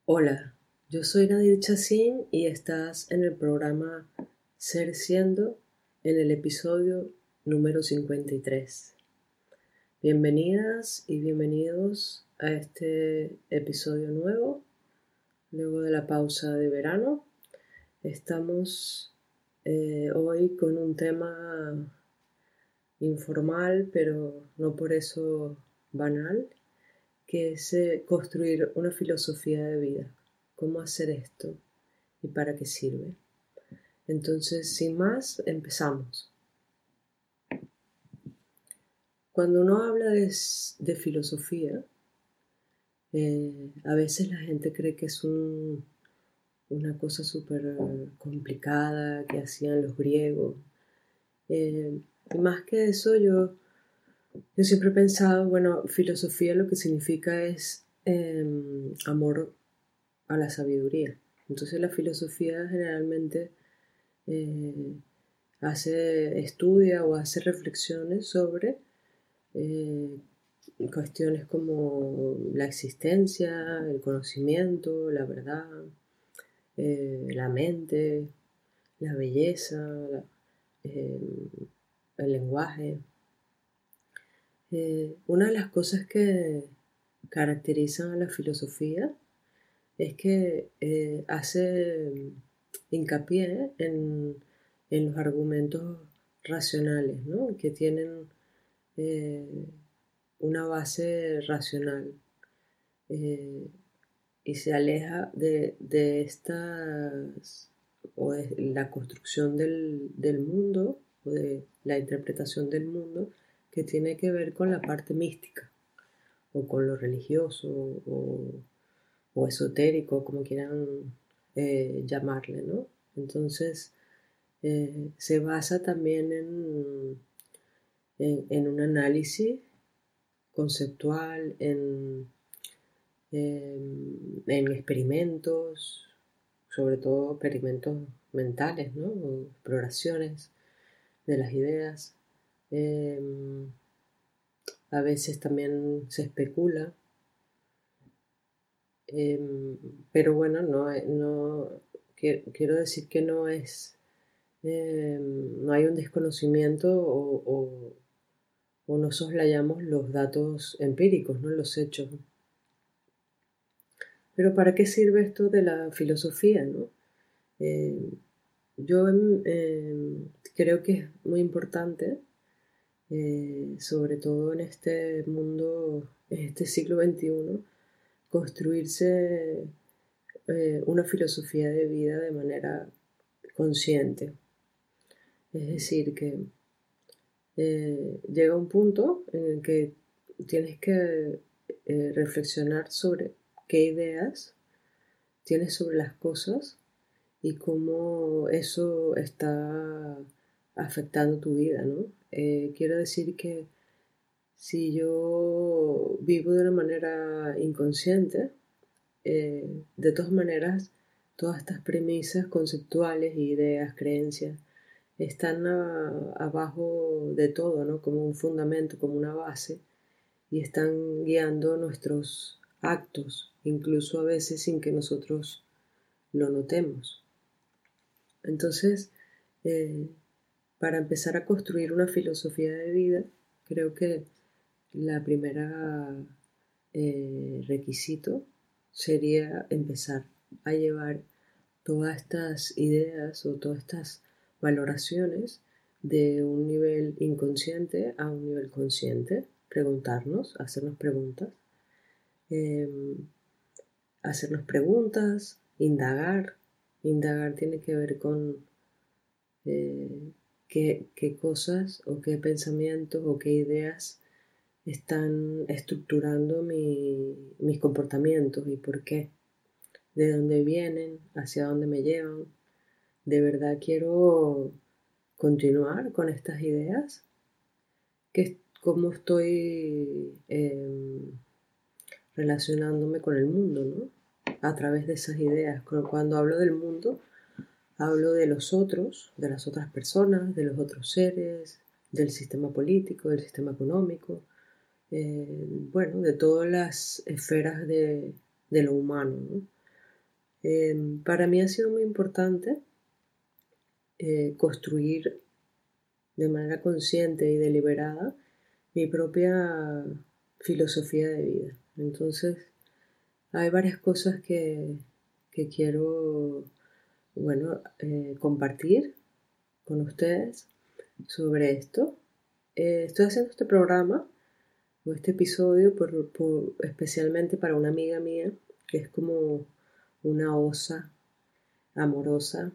Hola, yo soy Nadir Chacín y estás en el programa Ser Siendo en el episodio número 53. Bienvenidas y bienvenidos a este episodio nuevo, luego de la pausa de verano. Estamos hoy con un tema informal, pero no por eso banal, que es construir una filosofía de vida. ¿Cómo hacer esto y para qué sirve? Entonces, sin más, empezamos. Cuando uno habla de filosofía, a veces la gente cree que es una cosa súper complicada que hacían los griegos. Y más que eso, yo siempre he pensado, bueno, filosofía lo que significa es amor a la sabiduría. Entonces la filosofía generalmente eh, estudia o hace reflexiones sobre eh, cuestiones como la existencia, el conocimiento, la verdad, la mente, la belleza, eh, el lenguaje. Una de las cosas que caracterizan a la filosofía es que hace hincapié en los argumentos racionales, ¿no? Que tienen eh, una base racional eh, y se aleja de estas o de la construcción del mundo o de la interpretación del mundo que tiene que ver con la parte mística o con lo religioso o esotérico, como quieran llamarle, ¿no? Entonces, se basa también en un análisis conceptual, en experimentos, sobre todo experimentos mentales, ¿no? O exploraciones de las ideas. Eh, a veces también se especula, pero bueno, quiero decir que no hay un desconocimiento o no soslayamos los datos empíricos, ¿no? Los hechos. Pero ¿para qué sirve esto de la filosofía, no? Eh, yo creo que es muy importante, sobre todo en este mundo, en este siglo XXI, construirse una filosofía de vida de manera consciente. Es decir, que llega un punto en el que tienes que reflexionar sobre qué ideas tienes sobre las cosas y cómo eso está afectando tu vida, ¿no? Quiero decir que si yo vivo de una manera inconsciente, de todas maneras, todas estas premisas conceptuales, ideas, creencias, están abajo de todo, ¿no? Como un fundamento, como una base, y están guiando nuestros actos, incluso a veces sin que nosotros lo notemos. Entonces, eh, para empezar a construir una filosofía de vida, creo que la primera requisito sería empezar a llevar todas estas ideas o todas estas valoraciones de un nivel inconsciente a un nivel consciente, hacernos preguntas, eh, indagar. Indagar tiene que ver con qué cosas o qué pensamientos o qué ideas están estructurando mis comportamientos y por qué, de dónde vienen, hacia dónde me llevan. ¿De verdad quiero continuar con estas ideas? ¿Cómo estoy relacionándome con el mundo, ¿no? A través de esas ideas. Cuando hablo del mundo, hablo de los otros, de las otras personas, de los otros seres, del sistema político, del sistema económico, bueno, de todas las esferas de lo humano, ¿no? Para mí ha sido muy importante construir de manera consciente y deliberada mi propia filosofía de vida. Entonces, hay varias cosas que quiero, bueno, compartir con ustedes sobre esto. Estoy haciendo este programa o este episodio especialmente para una amiga mía que es como una osa amorosa,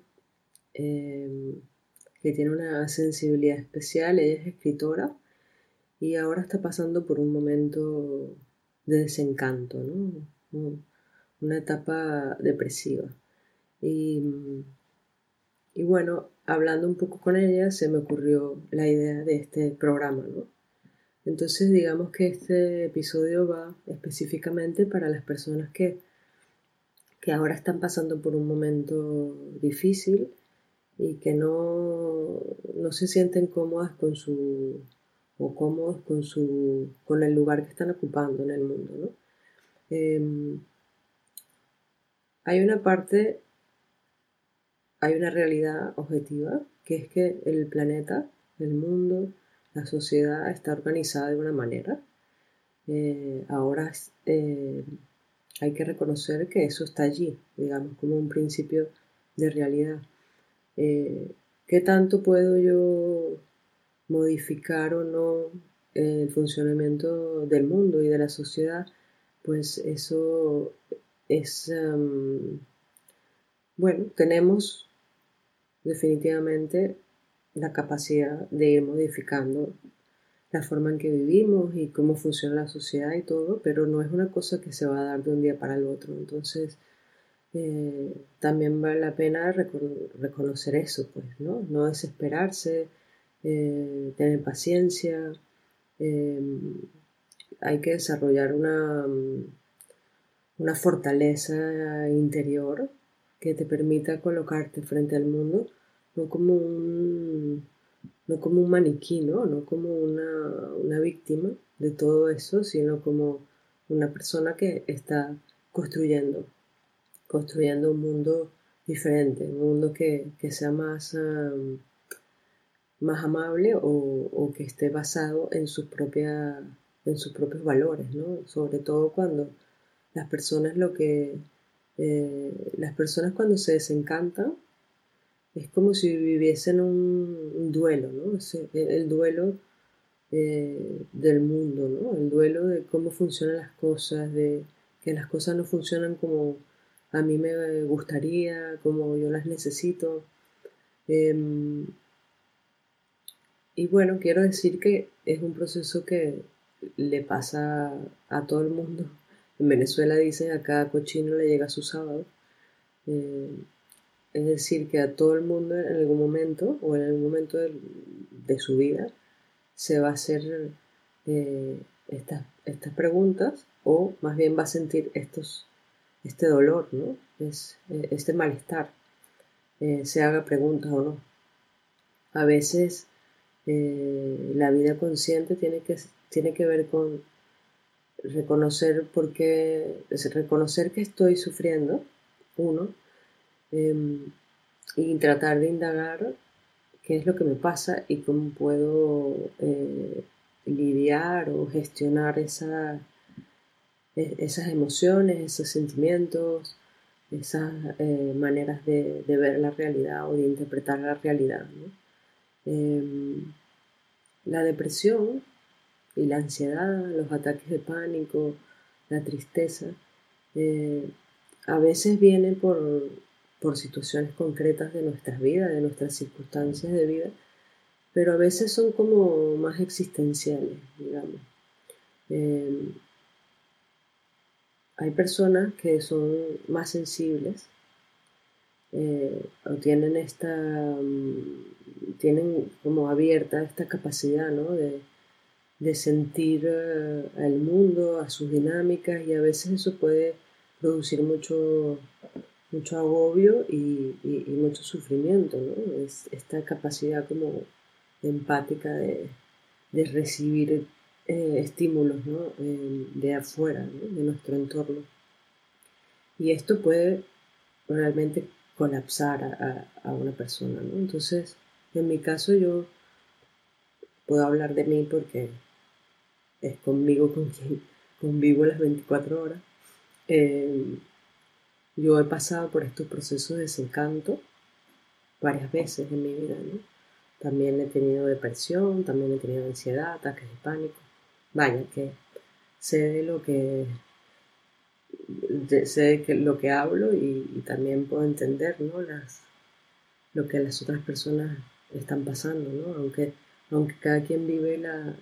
que tiene una sensibilidad especial. Ella es escritora y ahora está pasando por un momento de desencanto, ¿no? Una etapa depresiva. Y, y bueno, hablando un poco con ella, se me ocurrió la idea de este programa, ¿no? Entonces, digamos que este episodio va específicamente para las personas que ahora están pasando por un momento difícil y que no se sienten cómodas con su o cómodos con el lugar que están ocupando en el mundo, ¿no? Hay una parte, hay una realidad objetiva, que es que el planeta, el mundo, la sociedad está organizada de una manera. Ahora hay que reconocer que eso está allí, digamos, como un principio de realidad. ¿Qué tanto puedo yo modificar o no el funcionamiento del mundo y de la sociedad? Pues eso es, bueno, tenemos definitivamente la capacidad de ir modificando la forma en que vivimos y cómo funciona la sociedad y todo, pero no es una cosa que se va a dar de un día para el otro. Entonces, también vale la pena reconocer eso, pues, ¿no? No desesperarse, tener paciencia. eh, Hay que desarrollar una fortaleza interior que te permita colocarte frente al mundo, no como no como un maniquí, ¿no? No como una víctima de todo eso, sino como una persona que está construyendo, construyendo un mundo diferente, un mundo que sea más amable o que esté basado en sus propios valores, ¿no? Sobre todo cuando las personas cuando se desencantan es como si viviesen un duelo, ¿no? El duelo del mundo, ¿no? El duelo de cómo funcionan las cosas, de que las cosas no funcionan como a mí me gustaría, como yo las necesito. Em, y bueno, quiero decir que es un proceso que le pasa a todo el mundo. En Venezuela dicen a cada cochino le llega su sábado. Eh, es decir, que a todo el mundo en algún momento o en algún momento de su vida se va a hacer estas preguntas o más bien va a sentir este dolor, ¿no? Este malestar, se haga preguntas o no. A veces la vida consciente tiene que ver con reconocer que estoy sufriendo, uno, y tratar de indagar qué es lo que me pasa y cómo puedo lidiar o gestionar esas emociones, esos sentimientos, esas maneras de ver la realidad o de interpretar la realidad, ¿no? La depresión y la ansiedad, los ataques de pánico, la tristeza, eh, a veces vienen por situaciones concretas de nuestras vidas, de nuestras circunstancias de vida, pero a veces son como más existenciales, digamos. Eh, Hay personas que son más sensibles o tienen como abierta esta capacidad, ¿no? De sentir al mundo, a sus dinámicas y a veces eso puede producir mucho agobio y mucho sufrimiento, ¿no? Es esta capacidad como empática de recibir estímulos, ¿no? De afuera, ¿no? De nuestro entorno. Y esto puede realmente colapsar a una persona, ¿no? Entonces, en mi caso yo puedo hablar de mí porque es conmigo con quien convivo las 24 horas. Eh, yo he pasado por estos procesos de desencanto varias veces en mi vida, ¿no? También he tenido depresión, también he tenido ansiedad, ataques de pánico. Vaya, que sé de lo que lo que hablo y también puedo entender, ¿no? Lo que las otras personas están pasando, ¿no? Aunque cada quien vive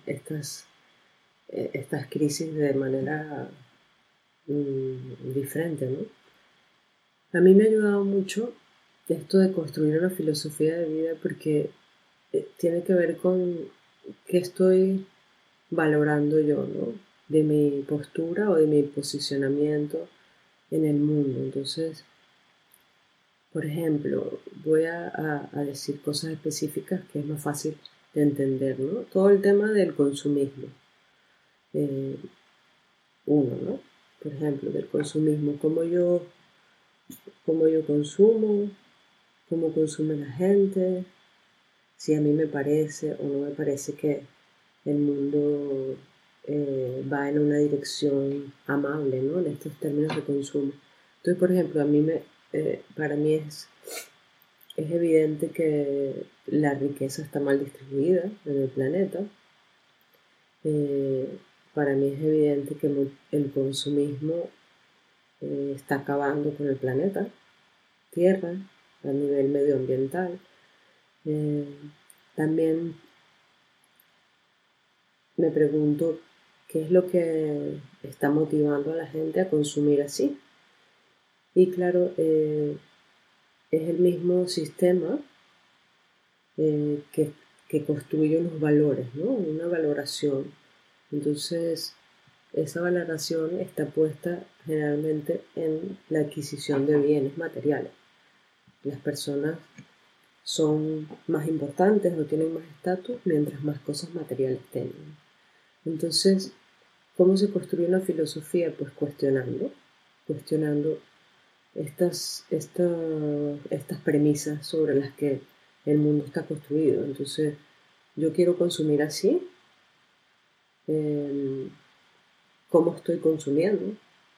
estas crisis de manera diferente, ¿no? A mí me ha ayudado mucho esto de construir una filosofía de vida porque tiene que ver con qué estoy valorando yo, ¿no? De mi postura o de mi posicionamiento en el mundo. Entonces, por ejemplo, voy a decir cosas específicas que es más fácil de entender, ¿no? Todo el tema del consumismo. Eh, uno, ¿no? Por ejemplo, del consumismo, cómo yo consumo, cómo consume la gente, si a mí me parece o no me parece que el mundo va en una dirección amable, ¿no? En estos términos de consumo. Entonces, por ejemplo, para mí es evidente que la riqueza está mal distribuida en el planeta. Para mí es evidente que el consumismo está acabando con el planeta, Tierra, a nivel medioambiental. Eh, También me pregunto qué es lo que está motivando a la gente a consumir así. Y claro, es el mismo sistema eh, que, que construye unos valores, ¿no? Una valoración. Entonces, esa valoración está puesta generalmente en la adquisición de bienes materiales. Las personas son más importantes o tienen más estatus mientras más cosas materiales tengan. Entonces, ¿cómo se construye una filosofía? Pues cuestionando estas premisas sobre las que el mundo está construido. Entonces, yo quiero consumir así, eh, cómo estoy consumiendo,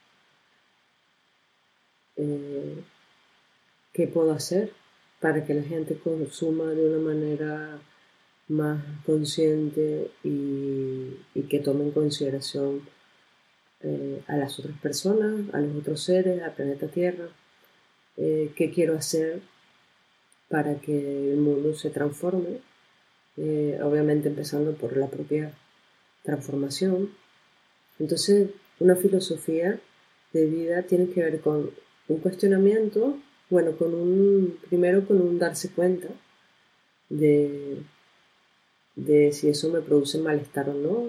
eh, qué puedo hacer para que la gente consuma de una manera más consciente y que tome en consideración a las otras personas, a los otros seres, al planeta Tierra, qué quiero hacer para que el mundo se transforme, obviamente empezando por la propia transformación. Entonces, una filosofía de vida tiene que ver con un cuestionamiento, bueno, primero con un darse cuenta de, de si eso me produce malestar o no,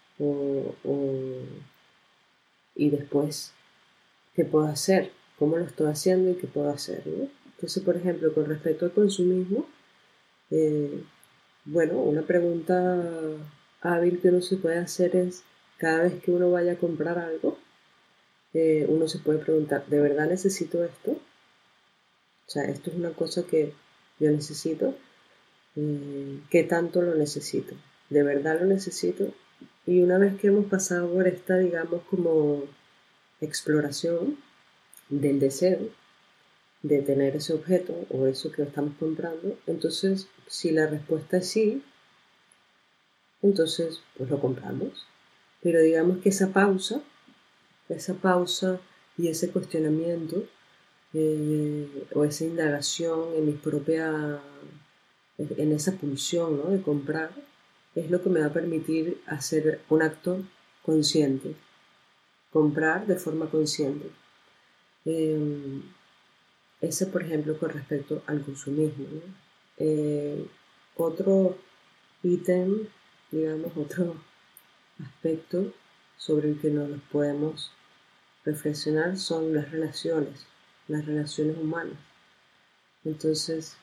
y después qué puedo hacer, cómo lo estoy haciendo y qué puedo hacer, ¿no? Entonces, por ejemplo, con respecto al consumismo, eh, bueno, una pregunta hábil que uno se puede hacer es, cada vez que uno vaya a comprar algo, uno se puede preguntar, ¿de verdad necesito esto? O sea, esto es una cosa que yo necesito. ¿Qué tanto lo necesito? ¿De verdad lo necesito? Y una vez que hemos pasado por esta, digamos, como exploración del deseo de tener ese objeto o eso que estamos comprando, entonces si la respuesta es sí, entonces pues lo compramos. Pero digamos que esa pausa y ese cuestionamiento o esa indagación en esa pulsión, ¿no? De comprar, es lo que me va a permitir hacer un acto consciente, comprar de forma consciente. Ese, por ejemplo, con respecto al consumismo, ¿no? Otro ítem, digamos, otro aspecto sobre el que nos podemos reflexionar son las relaciones humanas. Entonces,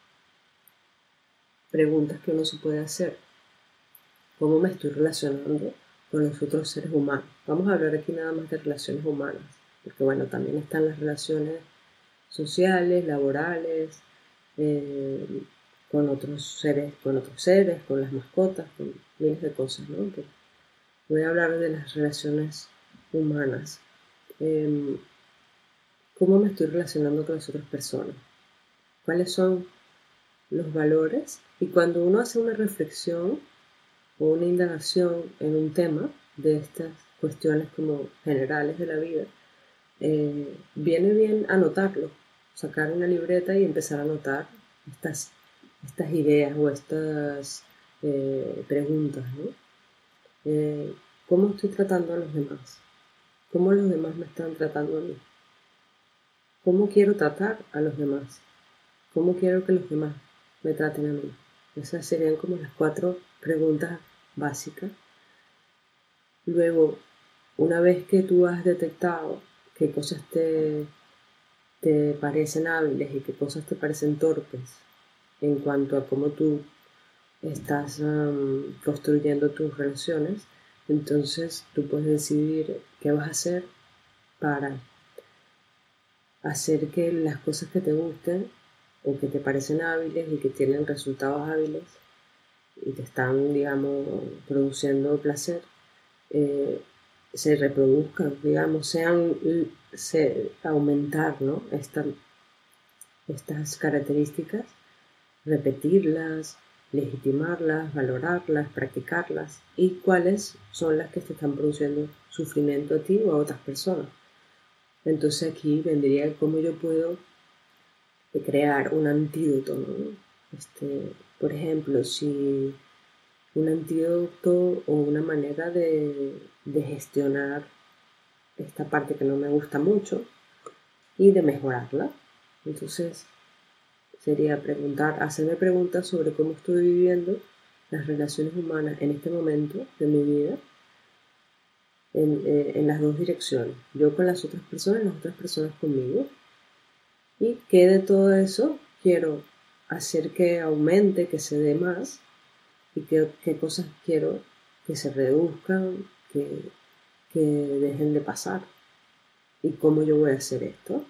preguntas que uno se puede hacer. ¿Cómo me estoy relacionando con los otros seres humanos? Vamos a hablar aquí nada más de relaciones humanas, porque bueno, también están las relaciones sociales, laborales, eh, con otros seres, con las mascotas, con miles de cosas, ¿no? Pero voy a hablar de las relaciones humanas. Em, ¿Cómo me estoy relacionando con las otras personas? ¿Cuáles son los valores? Y cuando uno hace una reflexión o una indagación en un tema de estas cuestiones como generales de la vida, viene bien anotarlo, sacar una libreta y empezar a anotar estas, estas ideas o estas preguntas, ¿no? ¿Cómo estoy tratando a los demás? ¿Cómo los demás me están tratando a mí? ¿Cómo quiero tratar a los demás? ¿Cómo quiero que los demás me traten a mí? Esas serían como las 4 preguntas básicas. Luego, una vez que tú has detectado qué cosas te parecen hábiles y qué cosas te parecen torpes en cuanto a cómo tú estás construyendo tus relaciones, entonces tú puedes decidir qué vas a hacer para hacer que las cosas que te gusten o que te parecen hábiles y que tienen resultados hábiles y te están, digamos, produciendo placer, eh, se reproduzcan, digamos, aumentar, ¿no? Estas características, repetirlas, legitimarlas, valorarlas, practicarlas y cuáles son las que te están produciendo sufrimiento a ti o a otras personas. Entonces aquí vendría cómo yo puedo crear un antídoto, ¿no? Por ejemplo, si un antídoto o una manera de gestionar esta parte que no me gusta mucho y de mejorarla. Entonces sería hacerme preguntas sobre cómo estoy viviendo las relaciones humanas en este momento de mi vida en las dos direcciones. Yo con las otras personas conmigo. Y que de todo eso quiero hacer que aumente, que se dé más y qué cosas quiero que se reduzcan, que dejen de pasar y cómo yo voy a hacer esto.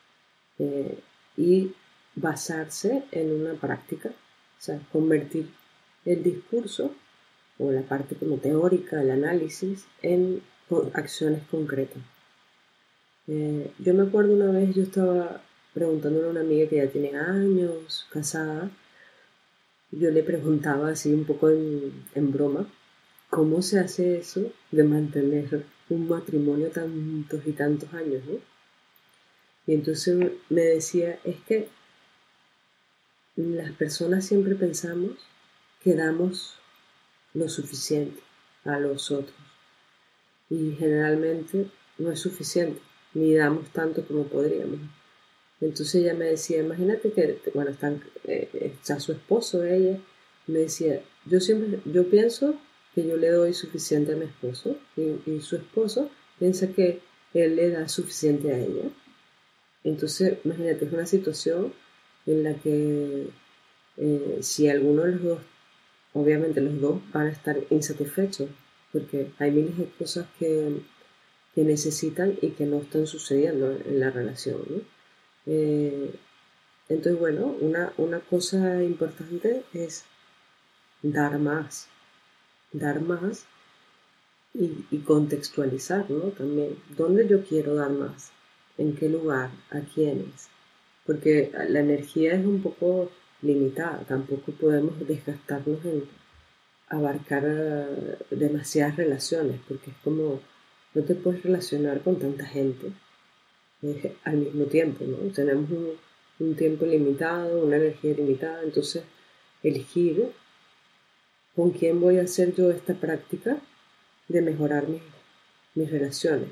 Y basarse en una práctica, o sea, convertir el discurso o la parte como teórica del análisis en acciones concretas. Yo me acuerdo una vez yo estaba preguntándole a una amiga que ya tiene años casada, yo le preguntaba así un poco en broma, ¿cómo se hace eso de mantener un matrimonio tantos y tantos años, ¿no? Y entonces me decía, es que las personas siempre pensamos que damos lo suficiente a los otros y generalmente no es suficiente, ni damos tanto como podríamos. Entonces ella me decía, imagínate que, bueno, está su esposo, ella, me decía, yo pienso que yo le doy suficiente a mi esposo y su esposo piensa que él le da suficiente a ella. Entonces, imagínate, es una situación en la que si alguno de los dos, obviamente los dos van a estar insatisfechos, porque hay miles de cosas que necesitan y que no están sucediendo en la relación, ¿no? Entonces, bueno, una cosa importante es dar más, dar más y contextualizar, ¿no? También, ¿dónde yo quiero dar más? ¿En qué lugar? ¿A quiénes? Porque la energía es un poco limitada, tampoco podemos desgastarnos en abarcar demasiadas relaciones, porque es como, no te puedes relacionar con tanta gente al mismo tiempo, ¿no? Tenemos un tiempo limitado, una energía limitada, entonces elegir con quién voy a hacer yo esta práctica de mejorar mis relaciones,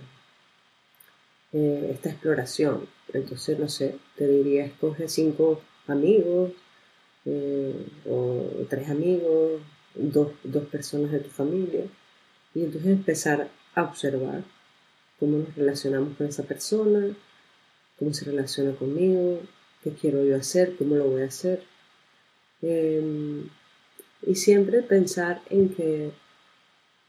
esta exploración. Entonces, no sé, te diría, escoge 5 amigos o 3 amigos, dos personas de tu familia y entonces empezar a observar cómo nos relacionamos con esa persona, cómo se relaciona conmigo, qué quiero yo hacer, cómo lo voy a hacer. Y siempre pensar en que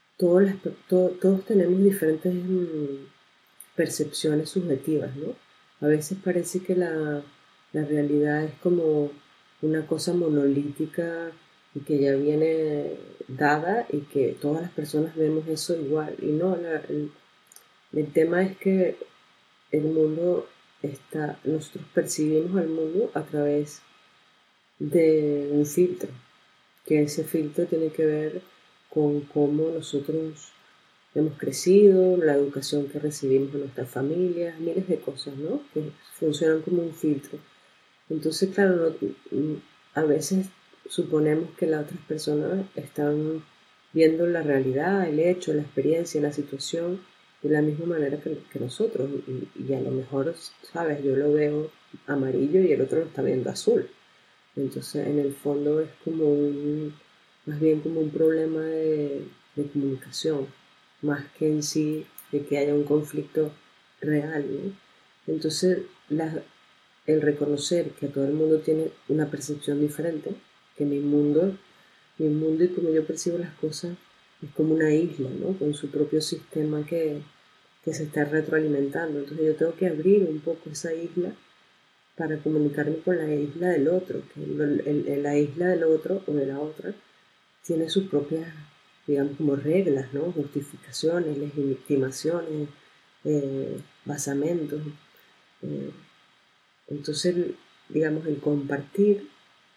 todos tenemos diferentes percepciones subjetivas, ¿no? A veces parece que la realidad es como una cosa monolítica y que ya viene dada y que todas las personas vemos eso igual. Y no, el tema es que el mundo está, nosotros percibimos al mundo a través de un filtro, que ese filtro tiene que ver con cómo nosotros hemos crecido, la educación que recibimos de nuestras familias, miles de cosas, ¿no? Que funcionan como un filtro. Entonces, claro, a veces suponemos que las otras personas están viendo la realidad, el hecho, la experiencia, la situación de la misma manera que nosotros. Y a lo mejor, sabes, yo lo veo amarillo y el otro lo está viendo azul. Entonces, en el fondo es como más bien como un problema de comunicación, más que en sí de que haya un conflicto real, ¿no? Entonces, el reconocer que todo el mundo tiene una percepción diferente, que mi mundo y como yo percibo las cosas es como una isla, ¿no? Con su propio sistema que se está retroalimentando. Entonces yo tengo que abrir un poco esa isla para comunicarme con la isla del otro, que la isla del otro o de la otra tiene sus propias, digamos, como reglas, ¿no? Justificaciones, legitimaciones, basamentos. eh, entonces, digamos, el compartir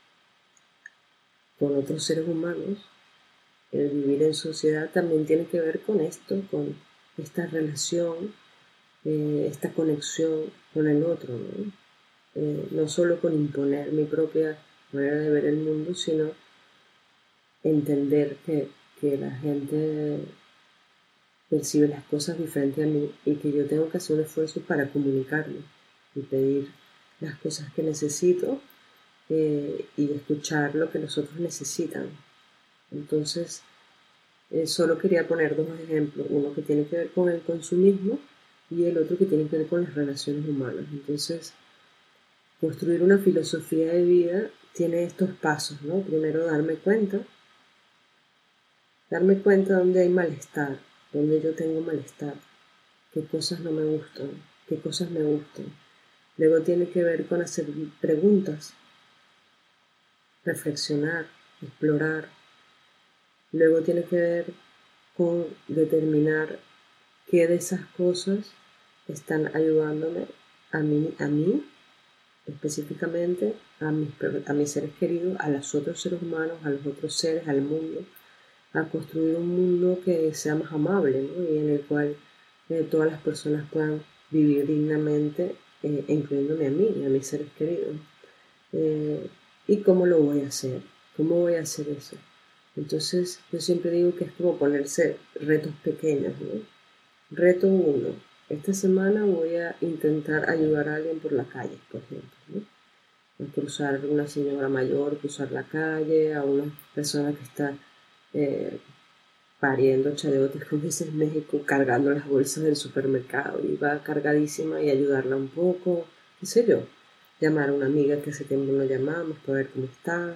con otros seres humanos, el vivir en sociedad también tiene que ver con esto, con esta relación, esta conexión con el otro, ¿no? No solo con imponer mi propia manera de ver el mundo, sino entender que la gente percibe las cosas diferente a mí y que yo tengo que hacer un esfuerzo para comunicarme y pedir las cosas que necesito y escuchar lo que los otros necesitan. Entonces, solo quería poner dos ejemplos, uno que tiene que ver con el consumismo y el otro que tiene que ver con las relaciones humanas. Entonces, construir una filosofía de vida tiene estos pasos, ¿no? Primero, darme cuenta donde hay malestar, donde yo tengo malestar, qué cosas no me gustan, qué cosas me gustan. Luego tiene que ver con hacer preguntas, reflexionar, explorar. Luego tiene que ver con determinar qué de esas cosas están ayudándome a mí específicamente, a mis seres queridos, a los otros seres humanos, a los otros seres, al mundo, a construir un mundo que sea más amable, ¿no? Y en el cual todas las personas puedan vivir dignamente, incluyéndome a mí y a mis seres queridos. ¿Y cómo lo voy a hacer? ¿Cómo voy a hacer eso? Entonces, yo siempre digo que es como ponerse retos pequeños, ¿no? Reto 1. Esta semana voy a intentar ayudar a alguien por la calle, por ejemplo, ¿no? A cruzar a una señora mayor, cruzar la calle, a una persona que está eh, pariendo chayotes, como dice en México, cargando las bolsas del supermercado y va cargadísima y ayudarla un poco, qué sé yo. Llamar a una amiga que hace tiempo no llamamos para ver cómo está.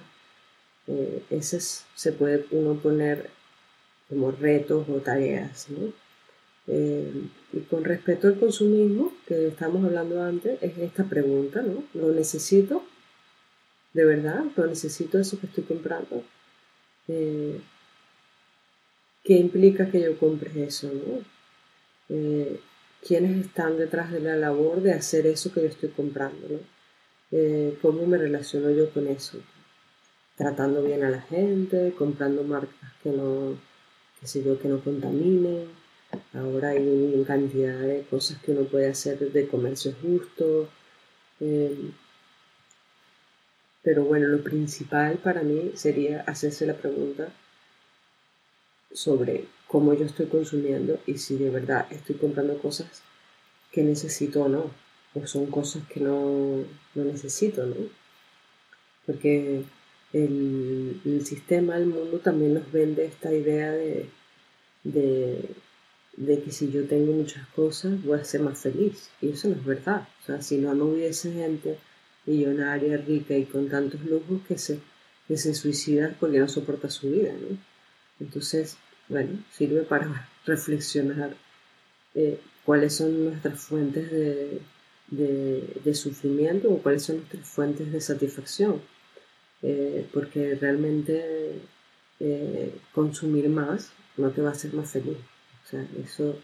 Se puede uno poner como retos o tareas, ¿no? Y con respecto al consumismo, que estamos hablando antes, es esta pregunta, ¿no? ¿Lo necesito? ¿De verdad? ¿Lo necesito eso que estoy comprando? Eh, ¿Qué implica que yo compre eso, no? ¿Quiénes están detrás de la labor de hacer eso que yo estoy comprando, ¿no? ¿Cómo me relaciono yo con eso? Tratando bien a la gente, comprando marcas que no, qué sé yo, que no contaminen. Ahora hay una cantidad de cosas que uno puede hacer de comercio justo. eh, pero bueno, lo principal para mí sería hacerse la pregunta sobre cómo yo estoy consumiendo y si de verdad estoy comprando cosas que necesito o no, o son cosas que no necesito, ¿no? Porque el sistema, el mundo también nos vende esta idea de, de que si yo tengo muchas cosas voy a ser más feliz. Y eso no es verdad. O sea, si no hubiese gente millonaria, rica y con tantos lujos que se suicida porque no soporta su vida, ¿no? Entonces, bueno, sirve para reflexionar cuáles son nuestras fuentes de sufrimiento o cuáles son nuestras fuentes de satisfacción. Porque realmente consumir más no te va a hacer más feliz. O sea, eso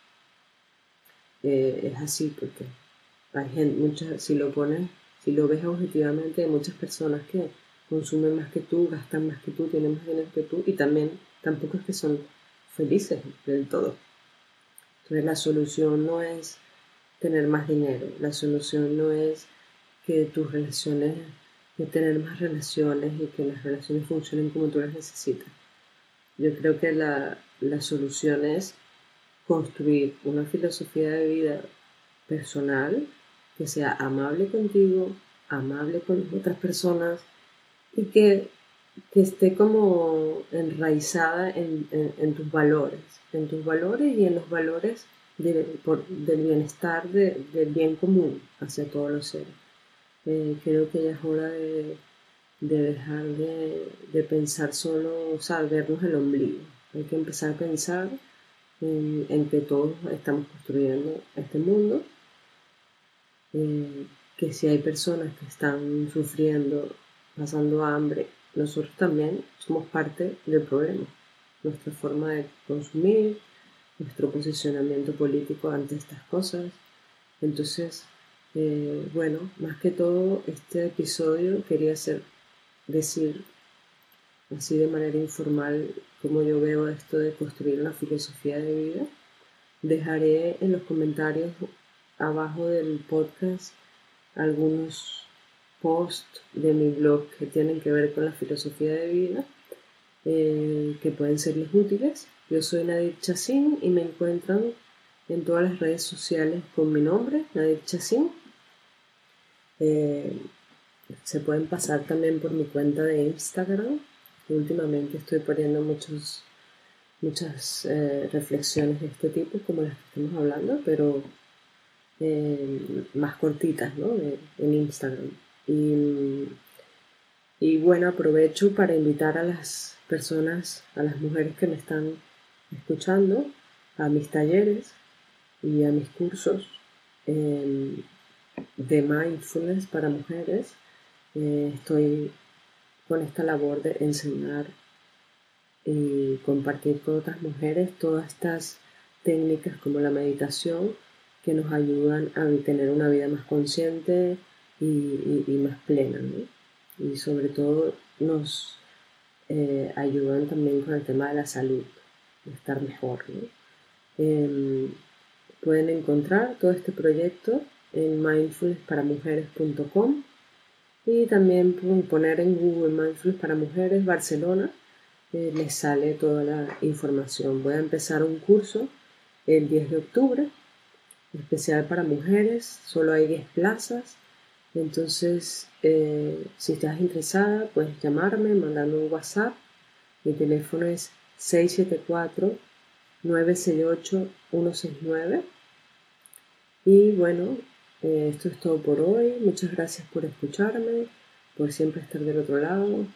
es así porque hay gente, si lo ves objetivamente, hay muchas personas que consumen más que tú, gastan más que tú, tienen más dinero que tú y también tampoco es que son felices del todo. Entonces la solución no es tener más dinero, la solución no es que tus relaciones, de tener más relaciones y que las relaciones funcionen como tú las necesitas. Yo creo que la solución es construir una filosofía de vida personal que sea amable contigo, amable con las otras personas y que esté como enraizada en tus valores y en los valores del bienestar, del bien común hacia todos los seres. Creo que ya es hora de dejar de pensar solo, o sea, vernos el ombligo. Hay que empezar a pensar en que todos estamos construyendo este mundo, que si hay personas que están sufriendo, pasando hambre, nosotros también somos parte del problema. Nuestra forma de consumir, nuestro posicionamiento político ante estas cosas. Entonces, bueno, más que todo este episodio quería decir así de manera informal cómo yo veo esto de construir una filosofía de vida. Dejaré en los comentarios abajo del podcast algunos posts de mi blog que tienen que ver con la filosofía de vida, que pueden serles útiles. Yo soy Nadir Chacín y me encuentran en todas las redes sociales con mi nombre, Nadir Chacín. Se pueden pasar también por mi cuenta de Instagram. Últimamente estoy poniendo muchas reflexiones de este tipo, como las que estamos hablando, pero más cortitas, ¿no? En Instagram. Y bueno, aprovecho para invitar a las personas, a las mujeres que me están escuchando, a mis talleres y a mis cursos de mindfulness para mujeres. Estoy con esta labor de enseñar y compartir con otras mujeres todas estas técnicas como la meditación que nos ayudan a tener una vida más consciente y más plena, ¿no? Y sobre todo nos ayudan también con el tema de la salud, de estar mejor, ¿no? Pueden encontrar todo este proyecto en mindfulnessparamujeres.com y también pueden poner en Google Mindfulness para Mujeres Barcelona, les sale toda la información. Voy a empezar un curso el 10 de octubre, especial para mujeres, solo hay 10 plazas. Entonces, si estás interesada, puedes llamarme, mandarme un WhatsApp. Mi teléfono es 674-968-169. Y bueno, esto es todo por hoy. Muchas gracias por escucharme, por siempre estar del otro lado,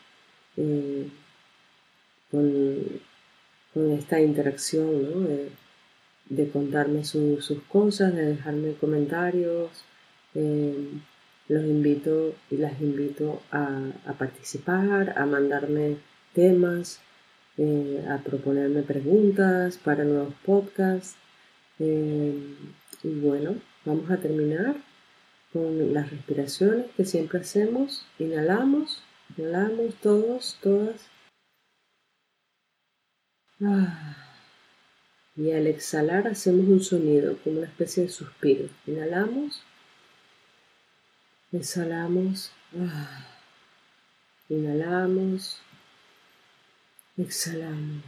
con esta interacción, ¿no? De contarme sus cosas, de dejarme comentarios. Los invito y las invito a participar, a mandarme temas, a proponerme preguntas para nuevos podcasts. Y bueno, vamos a terminar con las respiraciones que siempre hacemos. Inhalamos todas. Y al exhalar hacemos un sonido, como una especie de suspiro. Inhalamos, exhalamos, inhalamos, exhalamos.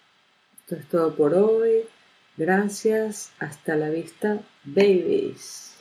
Esto es todo por hoy. Gracias. Hasta la vista, babies.